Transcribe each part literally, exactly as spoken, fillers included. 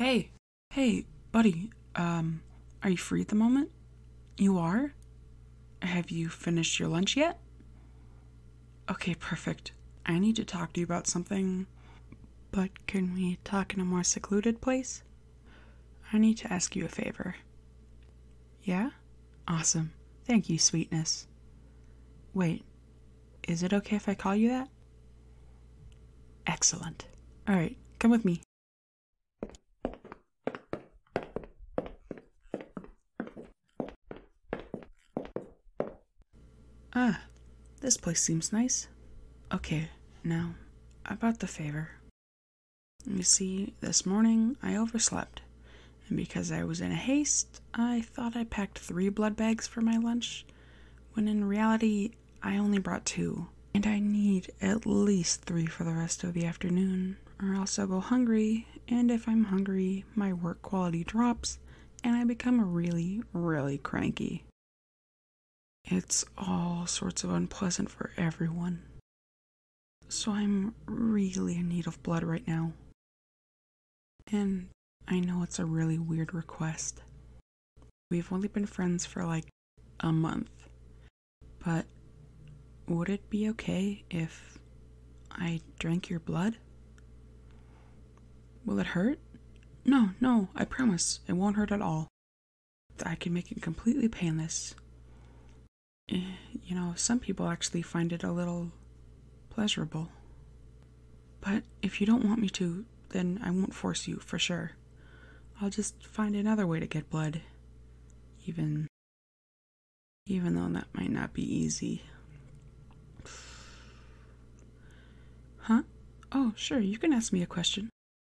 Hey, hey, buddy, um, are you free at the moment? You are? Have you finished your lunch yet? Okay, perfect. I need to talk to you about something, but can we talk in a more secluded place? I need to ask you a favor. Yeah? Awesome. Thank you, sweetness. Wait, is it okay if I call you that? Excellent. Alright, come with me. Ah, this place seems nice. Okay, now, about the favor. You see, this morning I overslept, and because I was in a haste, I thought I packed three blood bags for my lunch, when in reality, I only brought two. And I need at least three for the rest of the afternoon, or else I'll go hungry, and if I'm hungry, my work quality drops, and I become really, really cranky. It's all sorts of unpleasant for everyone. So I'm really in need of blood right now. And I know it's a really weird request. We've only been friends for like a month. But would it be okay if I drank your blood? Will it hurt? No, no, I promise. It won't hurt at all. I can make it completely painless. You know, some people actually find it a little pleasurable. But if you don't want me to, then I won't force you, for sure. I'll just find another way to get blood. Even... Even though that might not be easy. Huh? Oh, sure, you can ask me a question.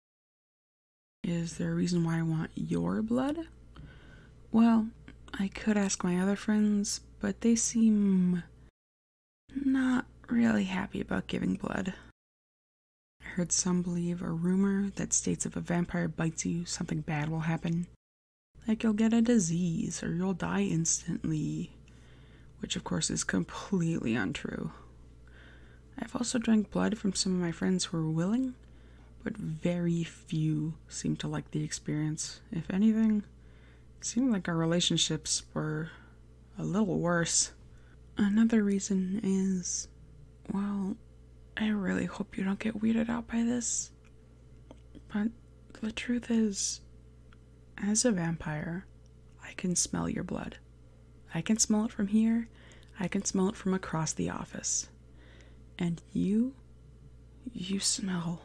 Is there a reason why I want your blood? Well, I could ask my other friends, but they seem not really happy about giving blood. I heard some believe a rumor that states if a vampire bites you, something bad will happen. Like you'll get a disease or you'll die instantly, which of course is completely untrue. I've also drank blood from some of my friends who were willing, but very few seemed to like the experience. If anything, it seemed like our relationships were a little worse. Another reason is, well, I really hope you don't get weirded out by this, but the truth is, as a vampire, I can smell your blood. I can smell it from here, I can smell it from across the office. And you, you smell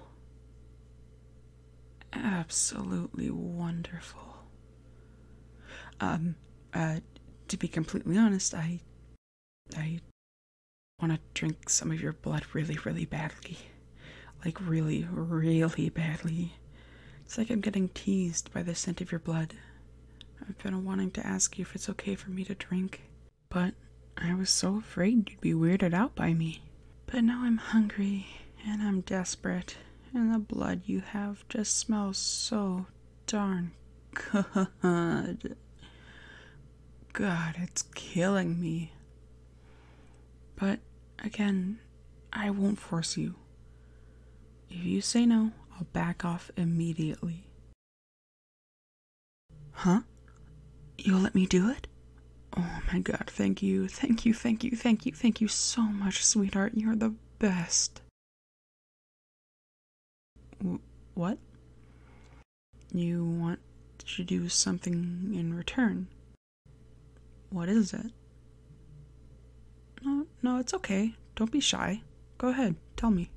absolutely wonderful. Um, uh, to be completely honest, I, I want to drink some of your blood really, really badly. Like really, really badly. It's like I'm getting teased by the scent of your blood. I've been wanting to ask you if it's okay for me to drink, but I was so afraid you'd be weirded out by me. But now I'm hungry, and I'm desperate, and the blood you have just smells so darn good. God, it's killing me. But, again, I won't force you. If you say no, I'll back off immediately. Huh? You'll let me do it? Oh my god, thank you, thank you, thank you, thank you, thank you so much, sweetheart. You're the best. W- what? You want to do something in return? What is it? No, no, it's okay. Don't be shy. Go ahead, tell me.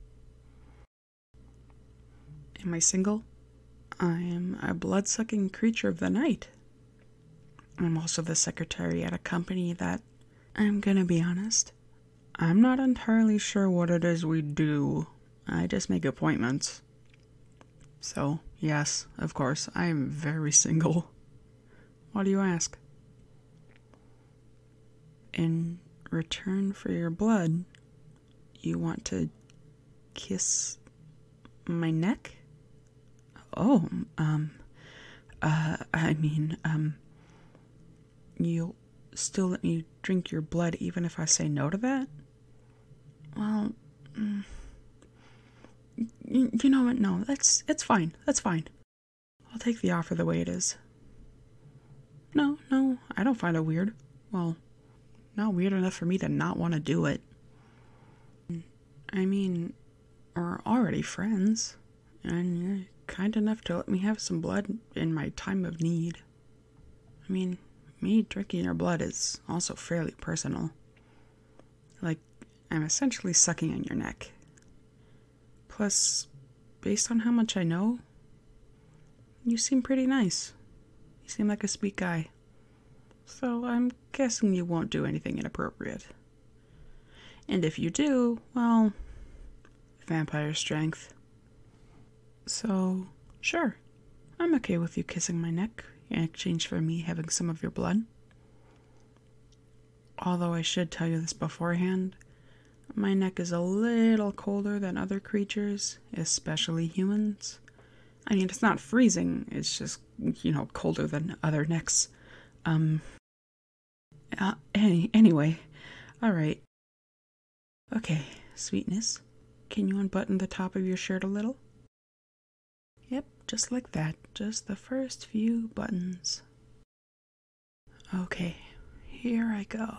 Am I single? I am a blood-sucking creature of the night. I'm also the secretary at a company that, I'm gonna be honest, I'm not entirely sure what it is we do. I just make appointments. So, yes, of course, I am very single. Why do you ask? In return for your blood, you want to kiss my neck? Oh, um, uh, I mean, um, you'll still let me drink your blood even if I say no to that? Well, mm, y- you know what, no, that's, it's fine, that's fine. I'll take the offer the way it is. No, no, I don't find it weird. Well, not weird enough for me to not want to do it. I mean, we're already friends, and you're kind enough to let me have some blood in my time of need. I mean, me drinking your blood is also fairly personal. Like, I'm essentially sucking on your neck. Plus, based on how much I know, you seem pretty nice. You seem like a sweet guy. So I'm guessing you won't do anything inappropriate. And if you do, well, vampire strength. So, sure, I'm okay with you kissing my neck in exchange for me having some of your blood. Although I should tell you this beforehand, my neck is a little colder than other creatures, especially humans. I mean, it's not freezing, it's just, you know, colder than other necks. Um, uh, any, anyway, alright. Okay, sweetness, can you unbutton the top of your shirt a little? Yep, just like that, just the first few buttons. Okay, here I go.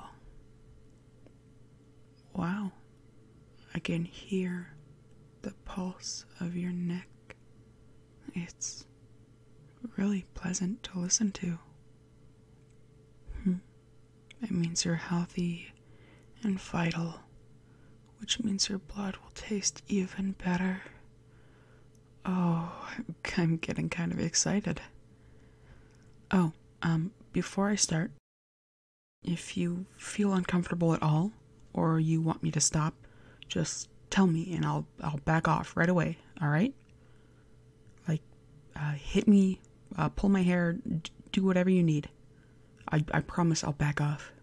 Wow, I can hear the pulse of your neck. It's really pleasant to listen to. Hmm. It means you're healthy and vital, which means your blood will taste even better. Oh, I'm getting kind of excited. Oh, um, before I start, if you feel uncomfortable at all, or you want me to stop, just tell me and I'll I'll back off right away, alright? Like, uh, hit me, uh, pull my hair, d- do whatever you need. I, I promise I'll back off.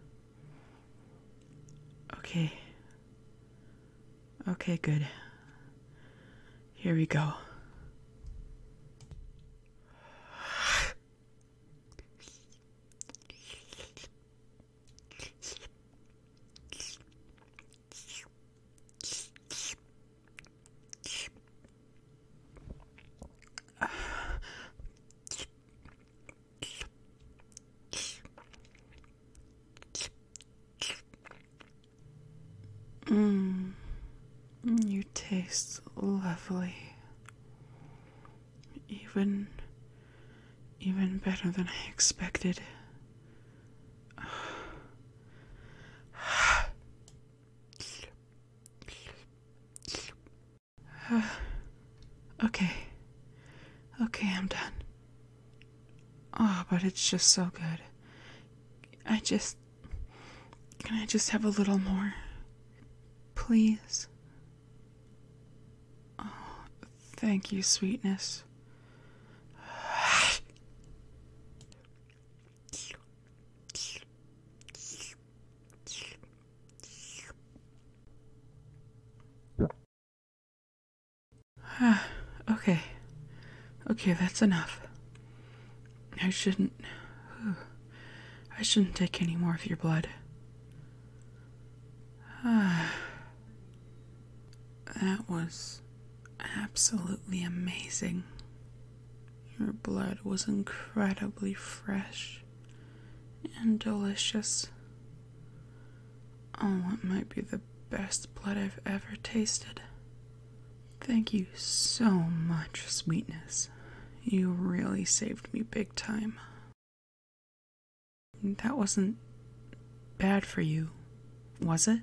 Okay. Okay, good. Here we go. Mmm, you taste lovely. Even, even better than I expected. Okay. Okay, I'm done. Oh, but it's just so good. I just... Can I just have a little more? Please? Oh, thank you, sweetness. Okay. Okay, that's enough. I shouldn't... I shouldn't take any more of your blood. That was absolutely amazing. Your blood was incredibly fresh and delicious. Oh, it might be the best blood I've ever tasted. Thank you so much, sweetness. You really saved me big time. That wasn't bad for you, was it?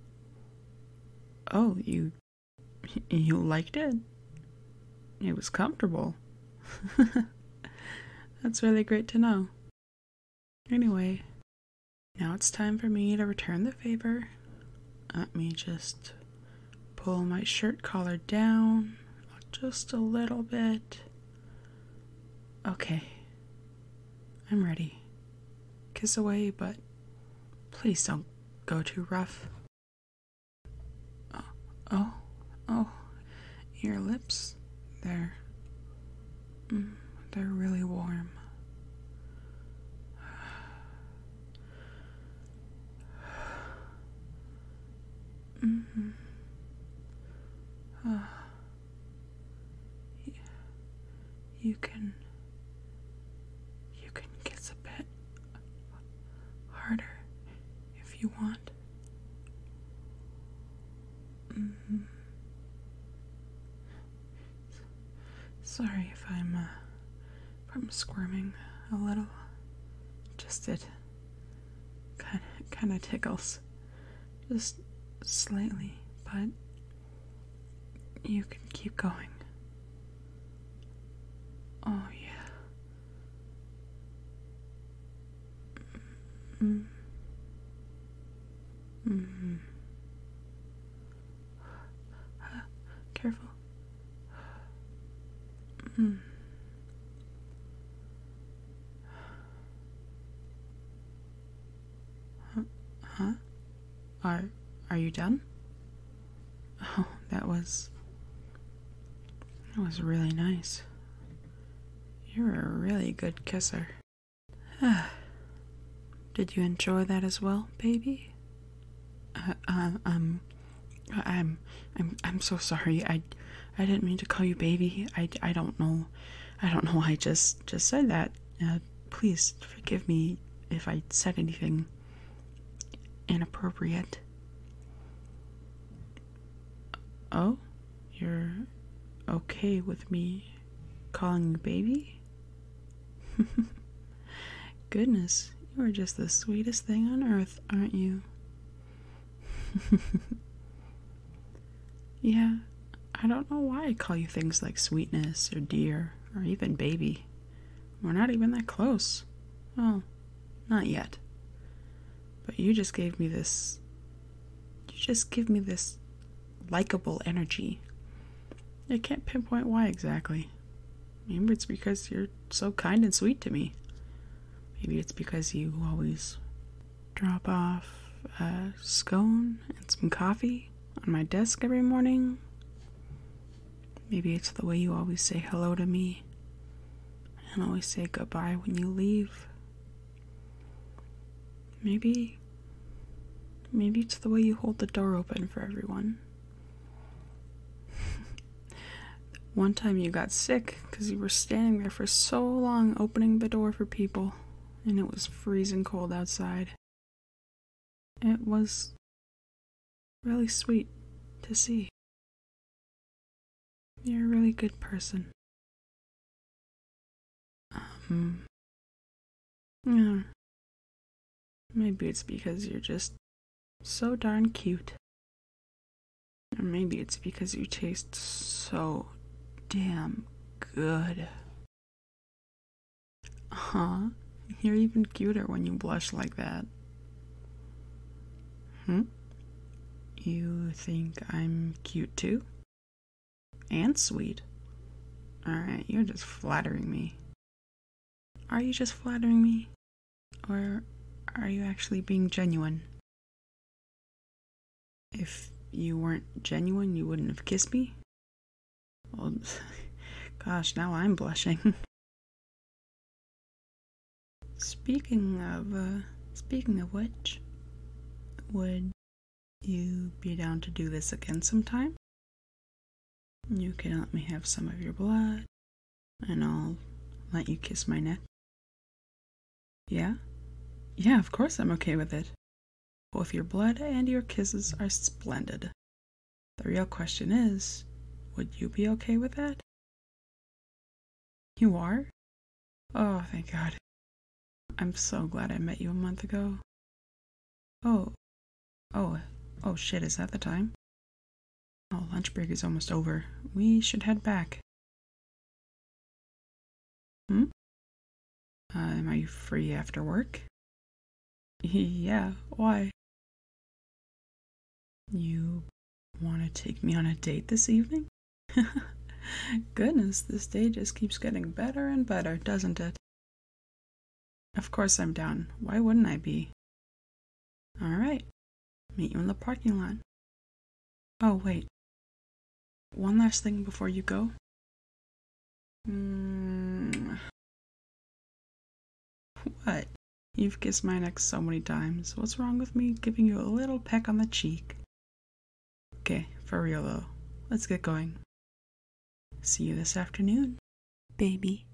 Oh, you... you liked it? It was comfortable. That's really great to know. Anyway, now it's time for me to return the favor. Let me just pull my shirt collar down just a little bit. Okay, I'm ready. Kiss away, but please don't go too rough. Oh, oh, oh, your lips, they're, mm, they're really warm. Mm-hmm. Oh. You can I'm squirming a little. Just it. Kind of, kind of tickles. Just slightly, but you can keep going. Oh, yeah. Mm. Mm-hmm. Careful. Mm. Huh? Huh? Are, are you done? Oh, that was... That was really nice. You're a really good kisser. Did you enjoy that as well, baby? Uh, um, um, I'm, I'm, I'm so sorry. I, I didn't mean to call you baby. I, I don't know. I don't know why I just, just said that. Uh, please forgive me if I said anything inappropriate. Oh, you're okay with me calling you baby? Goodness, you are just the sweetest thing on earth, aren't you? Yeah, I don't know why I call you things like sweetness or dear or even baby. We're not even that close. Well, not yet. But you just gave me this... You just give me this likable energy. I can't pinpoint why exactly. Maybe it's because you're so kind and sweet to me. Maybe it's because you always drop off a scone and some coffee on my desk every morning. Maybe it's the way you always say hello to me and always say goodbye when you leave. Maybe, maybe it's the way you hold the door open for everyone. One time you got sick because you were standing there for so long opening the door for people, and it was freezing cold outside. It was really sweet to see. You're a really good person. Um, yeah. Maybe it's because you're just so darn cute. Or maybe it's because you taste so damn good. Huh? You're even cuter when you blush like that. Hmm? You think I'm cute too? And sweet? Alright, you're just flattering me. Are you just flattering me? Or are you actually being genuine? If you weren't genuine, you wouldn't have kissed me? Well, gosh, now I'm blushing. Speaking of, uh, speaking of which, would you be down to do this again sometime? You can let me have some of your blood, and I'll let you kiss my neck. Yeah? Yeah, of course I'm okay with it. Both your blood and your kisses are splendid. The real question is, would you be okay with that? You are? Oh, thank God. I'm so glad I met you a month ago. Oh, oh, oh shit, is that the time? Oh, lunch break is almost over. We should head back. Hmm? Uh, am I free after work? Yeah, why? You want to take me on a date this evening? Goodness, this day just keeps getting better and better, doesn't it? Of course I'm down. Why wouldn't I be? Alright. Meet you in the parking lot. Oh, wait. One last thing before you go. Mm. What? You've kissed my neck so many times. What's wrong with me giving you a little peck on the cheek? Okay, for real though. Let's get going. See you this afternoon, baby.